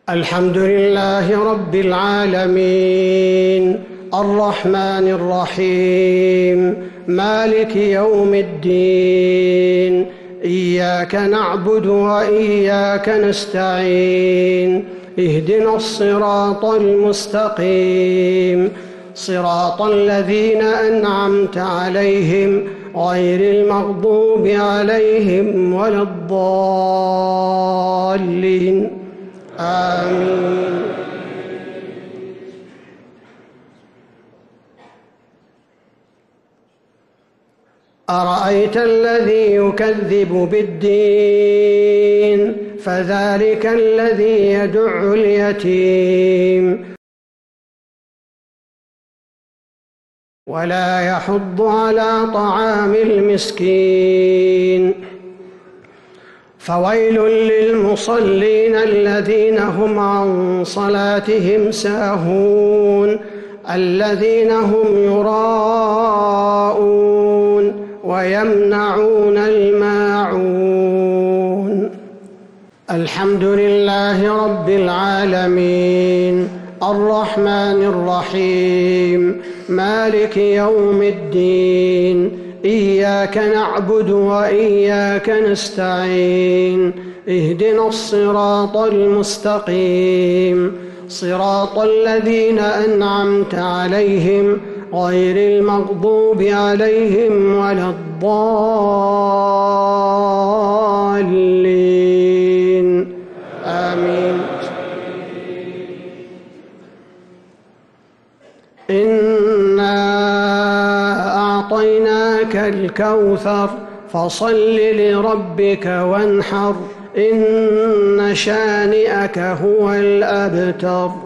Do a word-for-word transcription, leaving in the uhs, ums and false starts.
الحمد لله رب العالمين الرحمن الرحيم مالك يوم الدين إياك نعبد وإياك نستعين اهدنا الصراط المستقيم صراط الذين أنعمت عليهم غير المغضوب عليهم ولا الضالين آمين. أرأيت الذي يكذب بالدين فذلك الذي يدع اليتيم ولا يحض على طعام المسكين فويل للمصلين الذين هم عن صلاتهم ساهون الذين هم يراءون ويمنعون الماعون. الحمد لله رب العالمين الرحمن الرحيم مالك يوم الدين إياك نعبد وإياك نستعين اهدنا الصراط المستقيم صراط الذين أنعمت عليهم غير المغضوب عليهم ولا الضالين آمين. إنا أعطيناك الكوثر فصل لربك وانحر إن شانئك هو الأبتر.